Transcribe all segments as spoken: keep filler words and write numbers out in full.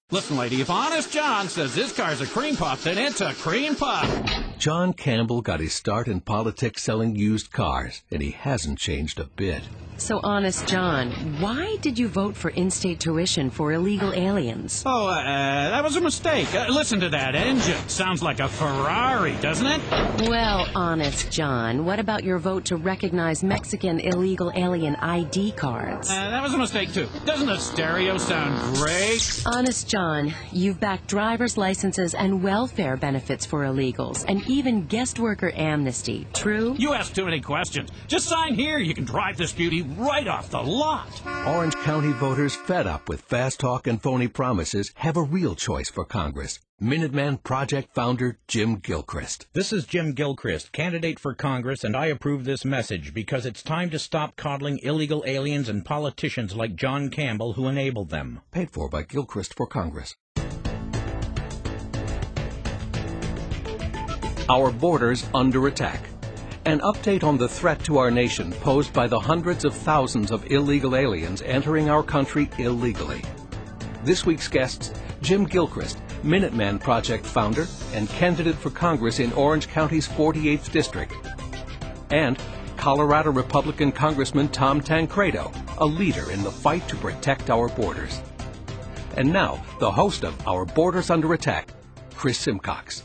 Listen, lady, if Honest John says this car's a cream puff, then it's a cream puff. John Campbell got his start in politics selling used cars, and he hasn't changed a bit. So, Honest John, why did you vote for in-state tuition for illegal aliens? Oh, uh, that was a mistake. Uh, listen to that engine. Sounds like a Ferrari, doesn't it? Well, Honest John, what about your vote to recognize Mexican illegal alien I D cards? Uh, that was a mistake, too. Doesn't the stereo sound great? Honest John, you've backed driver's licenses and welfare benefits for illegals, and even guest worker amnesty. True? You ask too many questions. Just sign here. You can drive this beauty right off the lot. Orange County voters fed up with fast talk and phony promises have a real choice for Congress. Minuteman Project founder Jim Gilchrist. This is Jim Gilchrist, candidate for Congress, and I approve this message because it's time to stop coddling illegal aliens and politicians like John Campbell who enable them. Paid for by Gilchrist for Congress. Our borders under attack. An update on the threat to our nation posed by the hundreds of thousands of illegal aliens entering our country illegally. This week's guests, Jim Gilchrist, Minuteman Project founder and candidate for Congress in Orange County's forty-eighth District, and Colorado Republican Congressman Tom Tancredo, a leader in the fight to protect our borders. And now, the host of Our Borders Under Attack, Chris Simcox.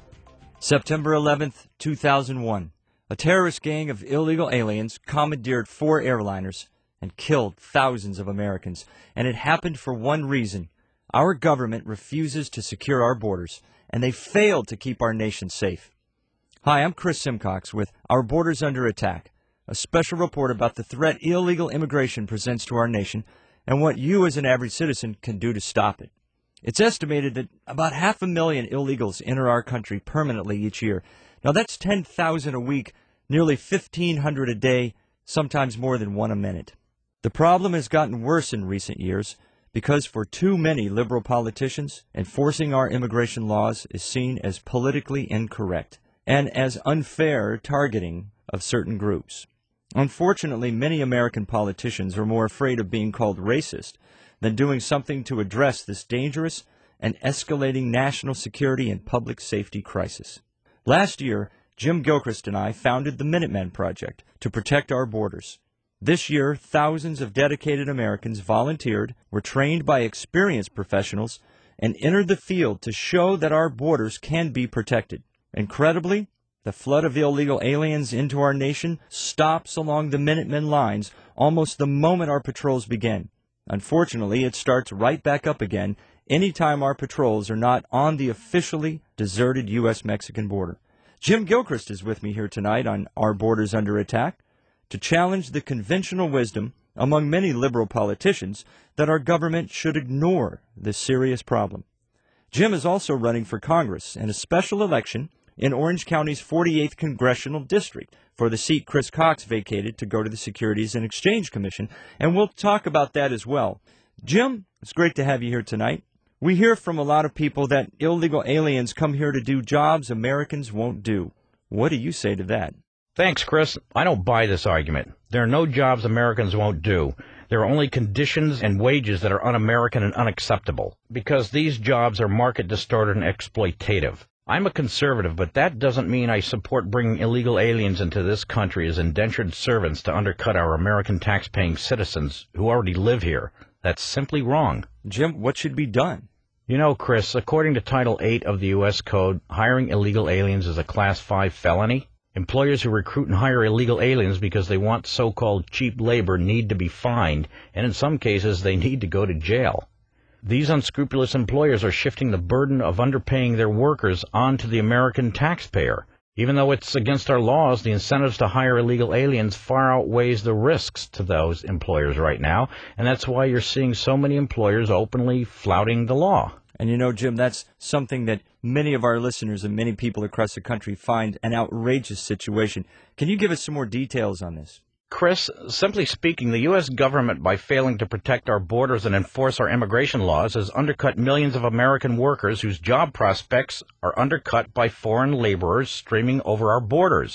September eleventh, two thousand one. A terrorist gang of illegal aliens commandeered four airliners and killed thousands of Americans. And it happened for one reason. Our government refuses to secure our borders, and they failed to keep our nation safe. Hi, I'm Chris Simcox with Our Borders Under Attack, a special report about the threat illegal immigration presents to our nation and what you as an average citizen can do to stop it. It's estimated that about half a million illegals enter our country permanently each year. Now that's ten thousand a week, nearly fifteen hundred a day, sometimes more than one a minute. The problem has gotten worse in recent years because for too many liberal politicians, enforcing our immigration laws is seen as politically incorrect and as unfair targeting of certain groups. Unfortunately, many American politicians are more afraid of being called racist than doing something to address this dangerous and escalating national security and public safety crisis. Last year, Jim Gilchrist and I founded the Minuteman Project to protect our borders. This year, thousands of dedicated Americans volunteered, were trained by experienced professionals, and entered the field to show that our borders can be protected. Incredibly, the flood of illegal aliens into our nation stops along the Minutemen lines almost the moment our patrols begin. Unfortunately, it starts right back up again anytime our patrols are not on the officially deserted U S Mexican border. Jim Gilchrist is with me here tonight on Our Borders Under Attack to challenge the conventional wisdom among many liberal politicians that our government should ignore this serious problem. Jim is also running for Congress in a special election in Orange County's forty-eighth Congressional District for the seat Chris Cox vacated to go to the Securities and Exchange Commission, and we'll talk about that as well. Jim, it's great to have you here tonight. We hear from a lot of people that illegal aliens come here to do jobs Americans won't do. What do you say to that? Thanks, Chris. I don't buy this argument. There are no jobs Americans won't do. There are only conditions and wages that are un-American and unacceptable, because these jobs are market-distorted and exploitative. I'm a conservative, but that doesn't mean I support bringing illegal aliens into this country as indentured servants to undercut our American tax-paying citizens who already live here. That's simply wrong. Jim, what should be done? You know, Chris, according to Title eight of the U S Code, hiring illegal aliens is a Class five felony. Employers who recruit and hire illegal aliens because they want so-called cheap labor need to be fined, and in some cases they need to go to jail. These unscrupulous employers are shifting the burden of underpaying their workers onto the American taxpayer. Even though it's against our laws, the incentives to hire illegal aliens far outweighs the risks to those employers right now, and that's why you're seeing so many employers openly flouting the law. And you know, Jim, that's something that many of our listeners and many people across the country find an outrageous situation. Can you give us some more details on this? Chris, simply speaking, the U S government, by failing to protect our borders and enforce our immigration laws, has undercut millions of American workers whose job prospects are undercut by foreign laborers streaming over our borders.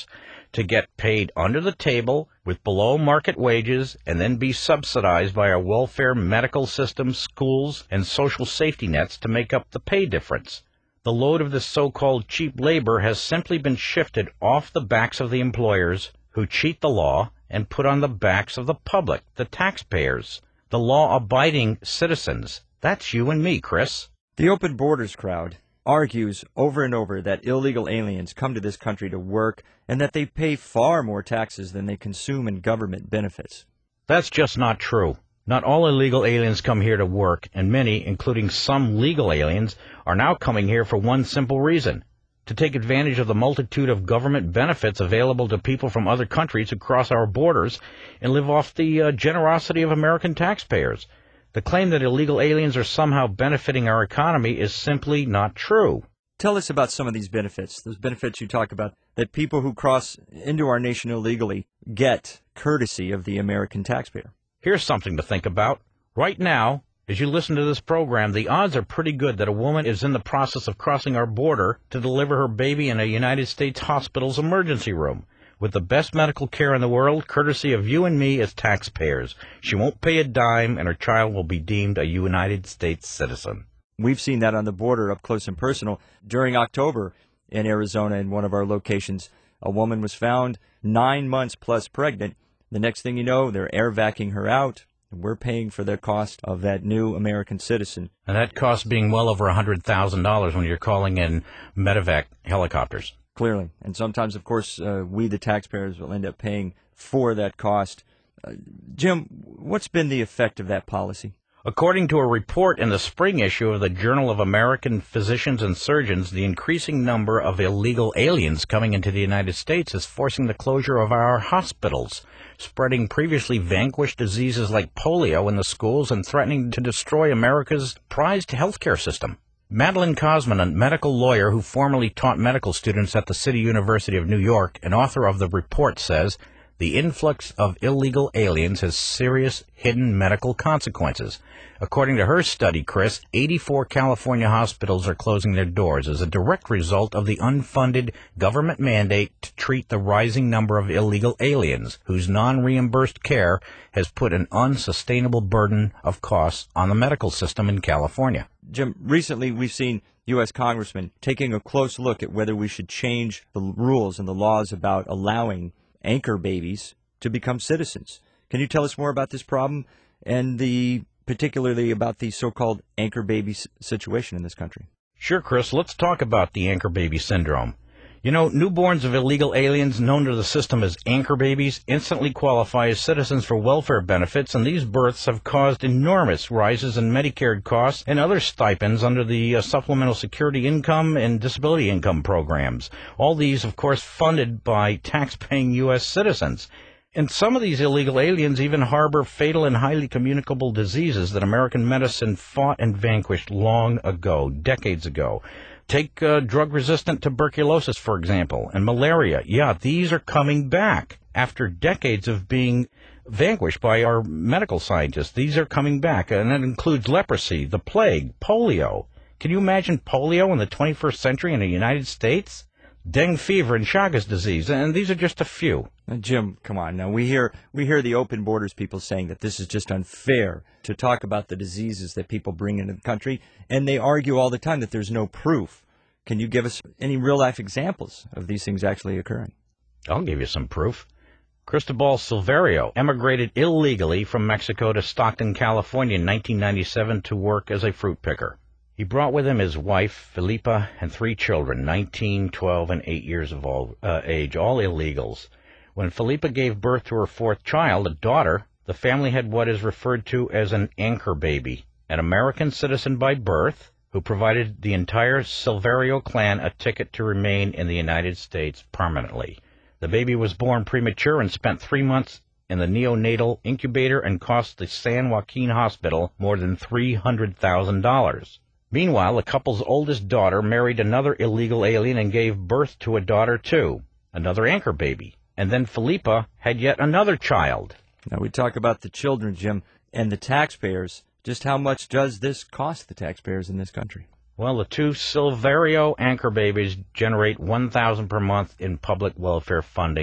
to get paid under the table with below-market wages and then be subsidized by our welfare, medical system, schools, and social safety nets to make up the pay difference. The load of this so-called cheap labor has simply been shifted off the backs of the employers who cheat the law and put on the backs of the public, the taxpayers, the law-abiding citizens. That's you and me, Chris. The Open Borders crowd argues over and over that illegal aliens come to this country to work and that they pay far more taxes than they consume in government benefits. That's just not true. Not all illegal aliens come here to work, and many, including some legal aliens, are now coming here for one simple reason: to take advantage of the multitude of government benefits available to people from other countries who cross our borders and live off the uh, generosity of American taxpayers. The claim that illegal aliens are somehow benefiting our economy is simply not true. Tell us about some of these benefits, those benefits you talk about, that people who cross into our nation illegally get courtesy of the American taxpayer. Here's something to think about. Right now, as you listen to this program, the odds are pretty good that a woman is in the process of crossing our border to deliver her baby in a United States hospital's emergency room, with the best medical care in the world, courtesy of you and me as taxpayers. She won't pay a dime, and her child will be deemed a United States citizen. We've seen that on the border up close and personal. During October in Arizona, in one of our locations, a woman was found nine months plus pregnant. The next thing you know, they're air vacuuming her out. We're paying for the cost of that new American citizen. And that cost being well over one hundred thousand dollars when you're calling in medevac helicopters. Clearly. And sometimes, of course, uh, we, the taxpayers, will end up paying for that cost. Uh, Jim, what's been the effect of that policy? According to a report in the spring issue of the Journal of American Physicians and Surgeons, the increasing number of illegal aliens coming into the United States is forcing the closure of our hospitals, spreading previously vanquished diseases like polio in the schools and threatening to destroy America's prized healthcare system. Madeline Cosman, a medical lawyer who formerly taught medical students at the City University of New York and author of the report, says the influx of illegal aliens has serious hidden medical consequences. According to her study, Chris, eighty-four California hospitals are closing their doors as a direct result of the unfunded government mandate to treat the rising number of illegal aliens, whose non-reimbursed care has put an unsustainable burden of costs on the medical system in California. Jim, recently we've seen U S congressmen taking a close look at whether we should change the rules and the laws about allowing anchor babies to become citizens. Can you tell us more about this problem and the particularly about the so-called anchor baby situation in this country? Sure, Chris. Let's talk about the anchor baby syndrome. You know, newborns of illegal aliens known to the system as anchor babies instantly qualify as citizens for welfare benefits, and these births have caused enormous rises in Medicare costs and other stipends under the uh, Supplemental Security Income and Disability Income programs. All these, of course, funded by tax-paying U S citizens. And some of these illegal aliens even harbor fatal and highly communicable diseases that American medicine fought and vanquished long ago, decades ago. Take uh, drug-resistant tuberculosis, for example, and malaria. Yeah, these are coming back after decades of being vanquished by our medical scientists. These are coming back, and that includes leprosy, the plague, polio. Can you imagine polio in the twenty-first century in the United States? Dengue fever and Chagas disease, and these are just a few. Now, Jim, come on. Now, we hear we hear the Open Borders people saying that this is just unfair to talk about the diseases that people bring into the country, and they argue all the time that there's no proof. Can you give us any real-life examples of these things actually occurring? I'll give you some proof. Cristobal Silverio emigrated illegally from Mexico to Stockton, California in nineteen ninety-seven to work as a fruit picker. He brought with him his wife, Felipa, and three children, nineteen, twelve, and eight years of all, uh, age, all illegals. When Felipa gave birth to her fourth child, a daughter, the family had what is referred to as an anchor baby, an American citizen by birth, who provided the entire Silverio clan a ticket to remain in the United States permanently. The baby was born premature and spent three months in the neonatal incubator and cost the San Joaquin Hospital more than three hundred thousand dollars. Meanwhile, the couple's oldest daughter married another illegal alien and gave birth to a daughter, too, another anchor baby. And then Felipa had yet another child. Now, we talk about the children, Jim, and the taxpayers. Just how much does this cost the taxpayers in this country? Well, the two Silverio anchor babies generate one thousand dollars per month in public welfare funding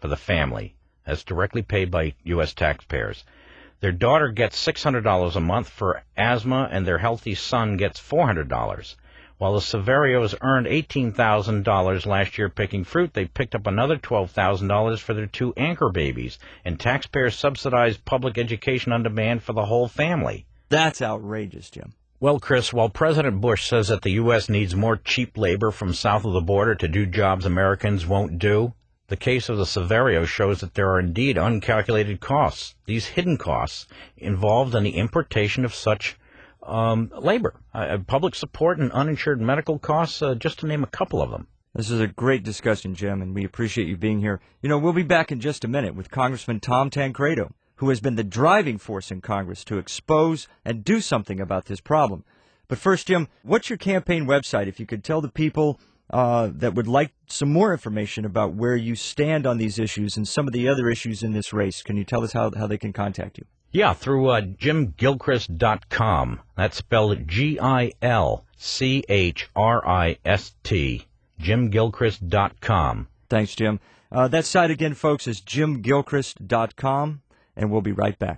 for the family. That's directly paid by U S taxpayers. Their daughter gets six hundred dollars a month for asthma, and their healthy son gets four hundred dollars. While the Severios earned eighteen thousand dollars last year picking fruit, they picked up another twelve thousand dollars for their two anchor babies, and taxpayers subsidized public education on demand for the whole family. That's outrageous, Jim. Well, Chris, while President Bush says that the U S needs more cheap labor from south of the border to do jobs Americans won't do, the case of the Severio shows that there are indeed uncalculated costs, these hidden costs, involved in the importation of such um, labor. Uh, public support and uninsured medical costs, uh, just to name a couple of them. This is a great discussion, Jim, and we appreciate you being here. You know, we'll be back in just a minute with Congressman Tom Tancredo, who has been the driving force in Congress to expose and do something about this problem. But first, Jim, what's your campaign website, if you could tell the people uh, that would like some more information about where you stand on these issues and some of the other issues in this race? Can you tell us how, how they can contact you? Yeah, through uh, jim gilchrist dot com. That's spelled G I L C H R I S T, jim gilchrist dot com. Thanks, Jim. Uh, that site again, folks, is jim gilchrist dot com, and we'll be right back.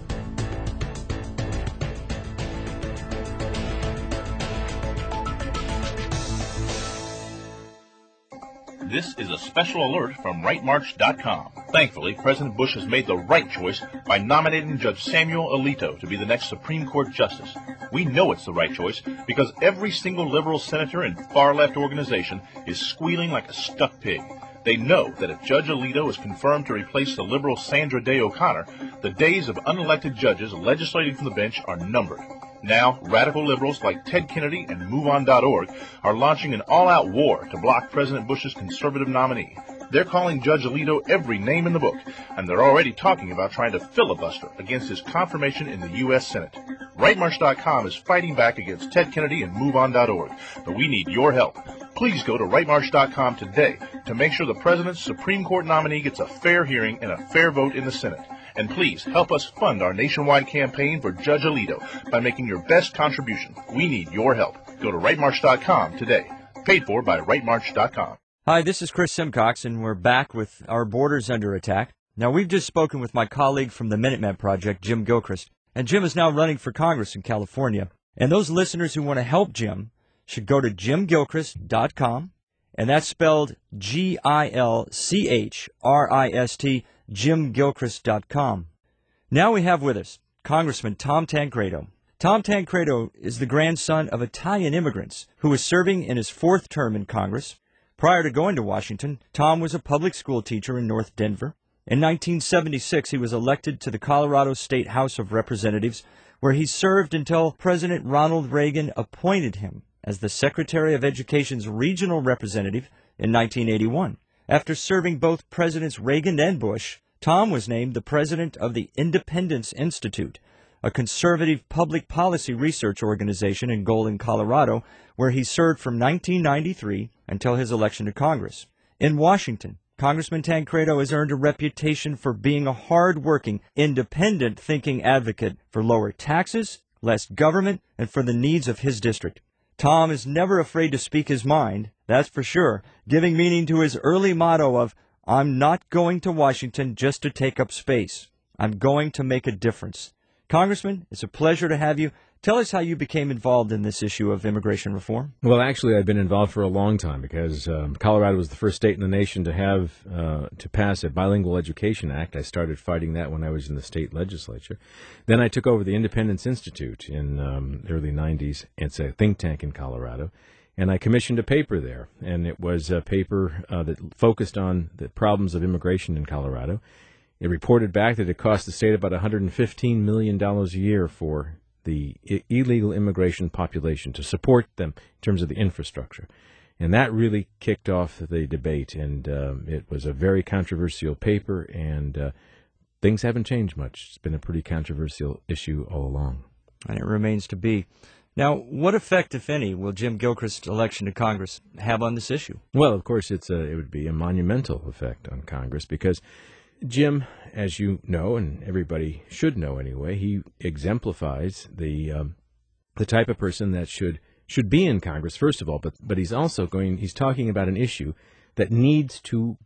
This is a special alert from right march dot com. Thankfully, President Bush has made the right choice by nominating Judge Samuel Alito to be the next Supreme Court Justice. We know it's the right choice because every single liberal senator and far-left organization is squealing like a stuck pig. They know that if Judge Alito is confirmed to replace the liberal Sandra Day O'Connor, the days of unelected judges legislating from the bench are numbered. Now, radical liberals like Ted Kennedy and move on dot org are launching an all-out war to block President Bush's conservative nominee. They're calling Judge Alito every name in the book, and they're already talking about trying to filibuster against his confirmation in the U S Senate. right march dot com is fighting back against Ted Kennedy and move on dot org, but we need your help. Please go to right march dot com today to make sure the President's Supreme Court nominee gets a fair hearing and a fair vote in the Senate. And please help us fund our nationwide campaign for Judge Alito by making your best contribution. We need your help. Go to right march dot com today. Paid for by right march dot com. Hi, this is Chris Simcox, and we're back with Our Borders Under Attack. Now, we've just spoken with my colleague from the Minuteman Project, Jim Gilchrist, and Jim is now running for Congress in California. And those listeners who want to help Jim should go to jim gilchrist dot com, and that's spelled G I L C H R I S T, jim gilchrist dot com. Now we have with us Congressman Tom Tancredo. Tom Tancredo is the grandson of Italian immigrants who is serving in his fourth term in Congress. Prior to going to Washington, Tom was a public school teacher in North Denver. In nineteen seventy-six, he was elected to the Colorado State House of Representatives, where he served until President Ronald Reagan appointed him as the Secretary of Education's regional representative in nineteen eighty-one. After serving both Presidents Reagan and Bush, Tom was named the president of the Independence Institute, a conservative public policy research organization in Golden, Colorado, where he served from nineteen ninety-three until his election to Congress. In Washington, Congressman Tancredo has earned a reputation for being a hard-working, independent-thinking advocate for lower taxes, less government, and for the needs of his district. Tom is never afraid to speak his mind, that's for sure, giving meaning to his early motto of, "I'm not going to Washington just to take up space. I'm going to make a difference." Congressman, it's a pleasure to have you. Tell us how you became involved in this issue of immigration reform. Well, actually, I've been involved for a long time because um, Colorado was the first state in the nation to have uh, to pass a bilingual education act. I started fighting that when I was in the state legislature. Then I took over the Independence Institute in um, the early nineties. It's a think tank in Colorado. And I commissioned a paper there, and it was a paper uh, that focused on the problems of immigration in Colorado. It reported back that it cost the state about one hundred fifteen million dollars a year for the I- illegal immigration population to support them in terms of the infrastructure. And that really kicked off the debate, and um, it was a very controversial paper, and uh, things haven't changed much. It's been a pretty controversial issue all along. And it remains to be. Now, what effect, if any, will Jim Gilchrist's election to Congress have on this issue? Well, of course, it's a, it would be a monumental effect on Congress because Jim, as you know, and everybody should know anyway, he exemplifies the um, the type of person that should should be in Congress, first of all, but but he's also going, he's talking about an issue that needs to be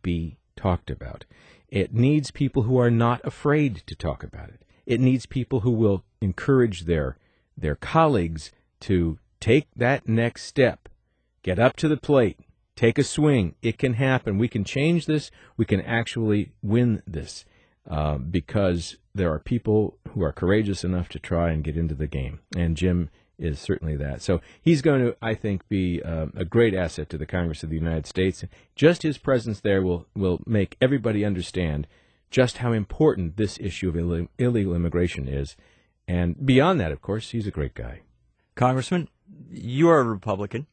talked about. It needs people who are not afraid to talk about it. It needs people who will encourage their their colleagues to take that next step, get up to the plate, take a swing. It can happen. We can change this. We can actually win this uh, because there are people who are courageous enough to try and get into the game. And Jim is certainly that. So he's going to, I think, be uh, a great asset to the Congress of the United States. Just his presence there will, will make everybody understand just how important this issue of Ill- illegal immigration is. And beyond that, of course, he's a great guy. Congressman, you are a Republican,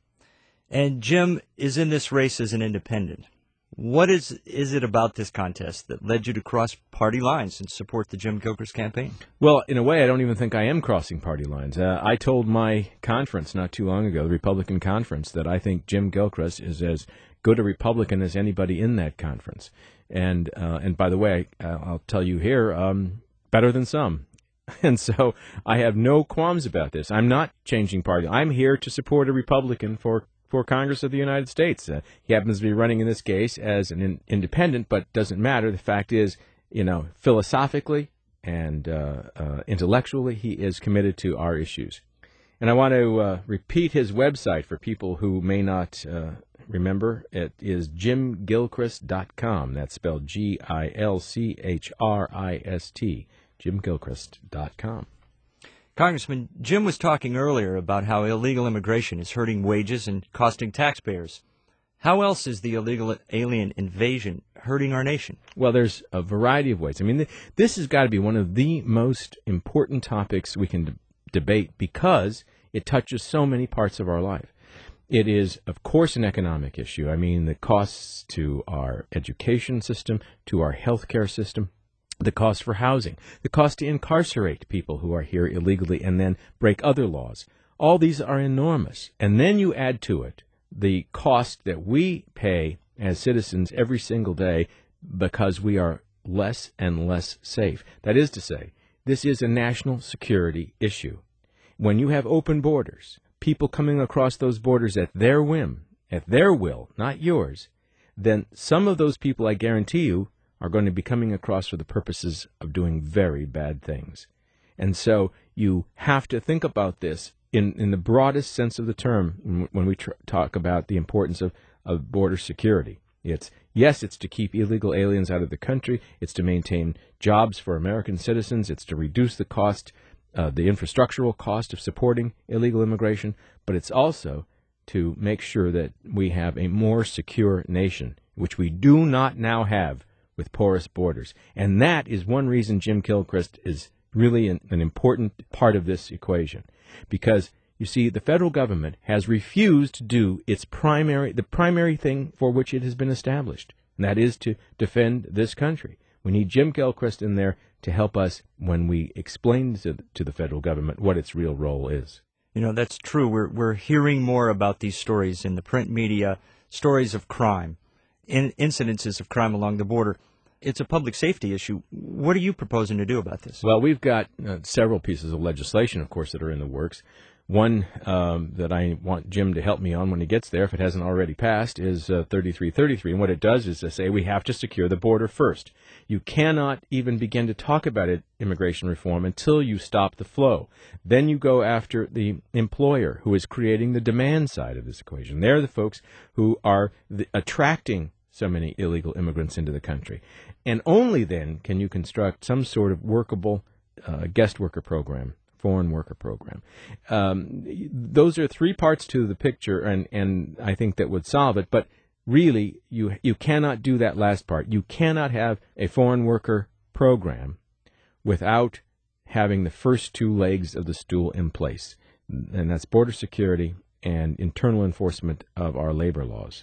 and Jim is in this race as an independent. What is is it about this contest that led you to cross party lines and support the Jim Gilchrist campaign? Well, in a way, I don't even think I am crossing party lines. Uh, I told my conference not too long ago, the Republican conference, that I think Jim Gilchrist is as good a Republican as anybody in that conference. And uh, and by the way, I, I'll tell you here, um, better than some. And so I have no qualms about this. I'm not changing party. I'm here to support a Republican for, for Congress of the United States. Uh, he happens to be running in this case as an in, independent, but doesn't matter. The fact is, you know, philosophically and uh, uh, intellectually, he is committed to our issues. And I want to uh, repeat his website for people who may not uh, remember. It is jim gilchrist dot com. That's spelled G I L C H R I S T. jim gilchrist dot com. Congressman, Jim was talking earlier about how illegal immigration is hurting wages and costing taxpayers. How else is the illegal alien invasion hurting our nation? Well, there's a variety of ways. I mean, th- this has got to be one of the most important topics we can de- debate because it touches so many parts of our life. It is, of course, an economic issue. I mean, the costs to our education system, to our healthcare system, the cost for housing, the cost to incarcerate people who are here illegally and then break other laws. All these are enormous. And then you add to it the cost that we pay as citizens every single day because we are less and less safe. That is to say, this is a national security issue. When you have open borders, people coming across those borders at their whim, at their will, not yours, then some of those people, I guarantee you, are going to be coming across for the purposes of doing very bad things. And so you have to think about this in, in the broadest sense of the term when we tr- talk about the importance of, of border security. It's, yes, it's to keep illegal aliens out of the country. It's to maintain jobs for American citizens. It's to reduce the cost, uh, the infrastructural cost of supporting illegal immigration. But it's also to make sure that we have a more secure nation, which we do not now have with porous borders. And that is one reason Jim Gilchrist is really an, an important part of this equation. Because, you see, the federal government has refused to do its primary, the primary thing for which it has been established, and that is to defend this country. We need Jim Gilchrist in there to help us when we explain to, to the federal government what its real role is. You know, that's true. We're, we're hearing more about these stories in the print media, stories of crime, in, incidences of crime along the border. It's a public safety issue. What are you proposing to do about this? Well, we've got uh, several pieces of legislation, of course, that are in the works. One um, that I want Jim to help me on when he gets there, if it hasn't already passed, is uh, thirty-three thirty-three. And what it does is to say we have to secure the border first. You cannot even begin to talk about it, immigration reform until you stop the flow. Then you go after the employer who is creating the demand side of this equation. They're the folks who are the, attracting so many illegal immigrants into the country. And only then can you construct some sort of workable uh, guest worker program, foreign worker program. Um, those are three parts to the picture, and, and I think that would solve it. But really, you you cannot do that last part. You cannot have a foreign worker program without having the first two legs of the stool in place, and that's border security and internal enforcement of our labor laws.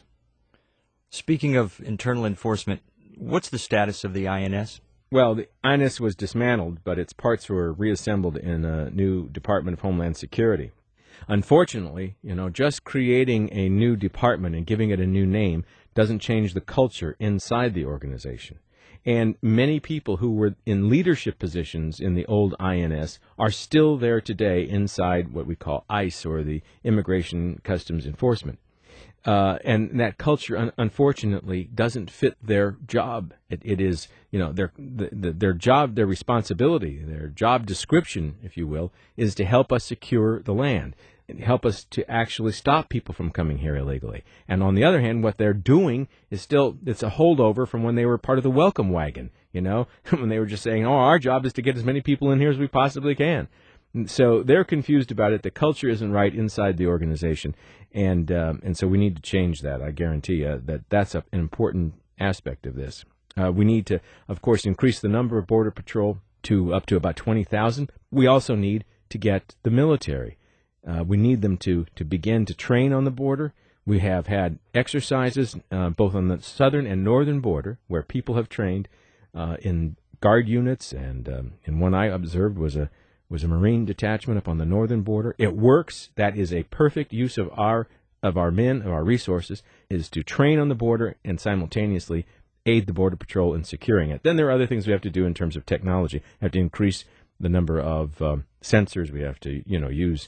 Speaking of internal enforcement, what's the status of the I N S? Well, the I N S was dismantled, but its parts were reassembled in a new Department of Homeland Security. Unfortunately, you know, just creating a new department and giving it a new name doesn't change the culture inside the organization. And many people who were in leadership positions in the old I N S are still there today inside what we call ICE, or the Immigration Customs Enforcement. Uh, and that culture, un- unfortunately, doesn't fit their job. It, it is, you know, their the, the, their job, their responsibility, their job description, if you will, is to help us secure the land and help us to actually stop people from coming here illegally. And on the other hand, what they're doing is still, it's a holdover from when they were part of the welcome wagon, you know, when they were just saying, oh, our job is to get as many people in here as we possibly can. So they're confused about it. The culture isn't right inside the organization, and um, and so we need to change that. I guarantee you that that's a, an important aspect of this. Uh, we need to, of course, increase the number of Border Patrol to up to about twenty thousand. We also need to get the military. Uh, we need them to, to begin to train on the border. We have had exercises uh, both on the southern and northern border where people have trained uh, in guard units, and um, and one I observed was a was a Marine detachment up on the northern border. It works. That is a perfect use of our of our men, of our resources, is to train on the border and simultaneously aid the Border Patrol in securing it. Then there are other things we have to do in terms of technology. We have to increase the number of um, sensors. We have to, you know, use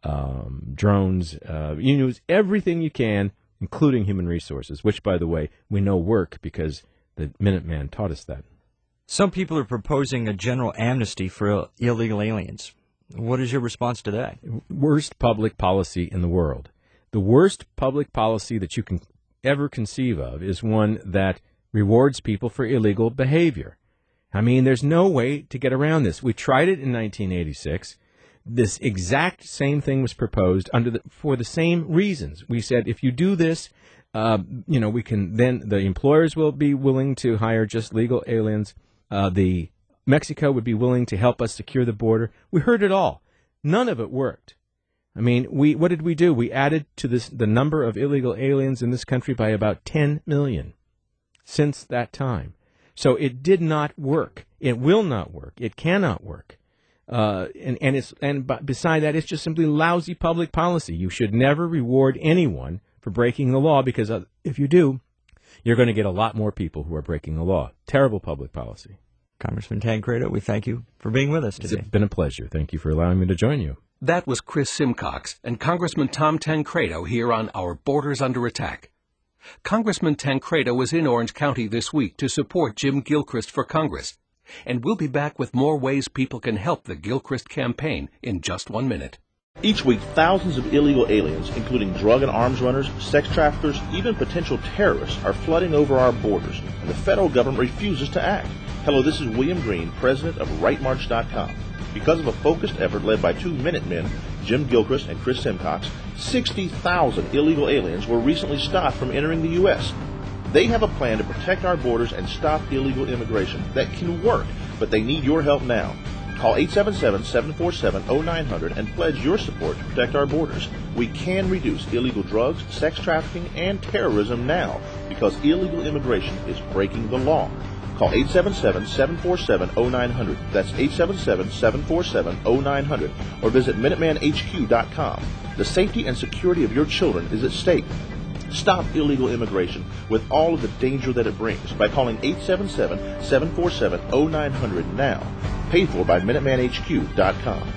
um, drones. Uh, you use everything you can, including human resources, which, by the way, we know work because the Minuteman taught us that. Some people are proposing a general amnesty for illegal aliens. What is your response to that? Worst public policy in the world. The worst public policy that you can ever conceive of is one that rewards people for illegal behavior. I mean, there's no way to get around this. We tried it in nineteen eighty-six. This exact same thing was proposed under the, for the same reasons. We said, if you do this, uh, you know, we can then the employers will be willing to hire just legal aliens. Uh, the Mexico would be willing to help us secure the border. We heard it all. None of it worked. I mean, we what did we do? We added to this the number of illegal aliens in this country by about ten million since that time. So it did not work. It will not work. It cannot work. Uh, and and it's and beside that, it's just simply lousy public policy. You should never reward anyone for breaking the law, because uh, if you do, you're going to get a lot more people who are breaking the law. Terrible public policy. Congressman Tancredo, we thank you for being with us today. It's been a pleasure. Thank you for allowing me to join you. That was Chris Simcox and Congressman Tom Tancredo here on Our Borders Under Attack. Congressman Tancredo was in Orange County this week to support Jim Gilchrist for Congress. And we'll be back with more ways people can help the Gilchrist campaign in just one minute. Each week, thousands of illegal aliens, including drug and arms runners, sex traffickers, even potential terrorists, are flooding over our borders, and the federal government refuses to act. Hello, this is William Green, president of right march dot com. Because of a focused effort led by two Minutemen, Jim Gilchrist and Chris Simcox, sixty thousand illegal aliens were recently stopped from entering the U S They have a plan to protect our borders and stop illegal immigration. That can work, but they need your help now. Call eight seven seven, seven four seven, zero nine zero zero and pledge your support to protect our borders. We can reduce illegal drugs, sex trafficking, and terrorism now, because illegal immigration is breaking the law. Call eight seven seven, seven four seven, zero nine zero zero. That's eight seven seven, seven four seven, zero nine zero zero. Or visit Minuteman H Q dot com. The safety and security of your children is at stake. Stop illegal immigration with all of the danger that it brings by calling eight seven seven, seven four seven, zero nine zero zero now. Paid for by Minuteman H Q dot com.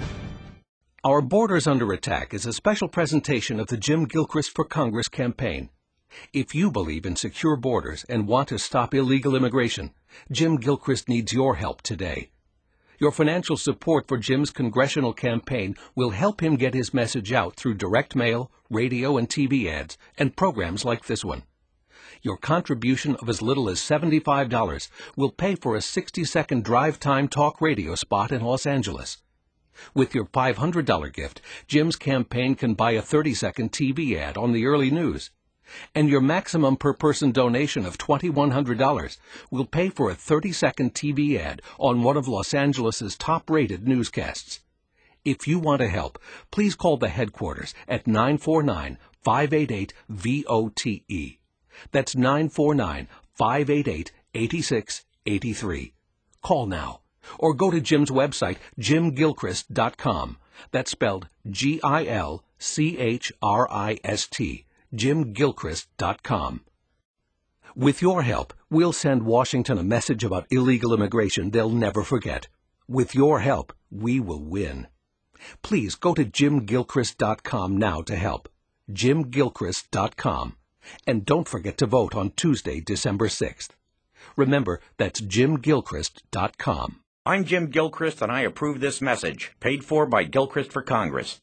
Our Borders Under Attack is a special presentation of the Jim Gilchrist for Congress campaign. If you believe in secure borders and want to stop illegal immigration, Jim Gilchrist needs your help today. Your financial support for Jim's congressional campaign will help him get his message out through direct mail, radio and T V ads, and programs like this one. Your contribution of as little as seventy-five dollars will pay for a sixty-second drive time talk radio spot in Los Angeles. With your five hundred dollars gift, Jim's campaign can buy a thirty-second T V ad on the early news. And your maximum per-person donation of twenty-one hundred dollars will pay for a thirty-second T V ad on one of Los Angeles' top-rated newscasts. If you want to help, please call the headquarters at nine four nine, five eight eight, V O T E. That's nine four nine, five eight eight, eight six eight three. Call now. Or go to Jim's website, jim gilchrist dot com. That's spelled G I L C H R I S T. jim gilchrist dot com. With your help, we'll send Washington a message about illegal immigration they'll never forget. With your help, we will win. Please go to jim gilchrist dot com now to help. jim gilchrist dot com. And don't forget to vote on Tuesday, December sixth. Remember, that's jim gilchrist dot com. I'm Jim Gilchrist, and I approve this message, paid for by Gilchrist for Congress.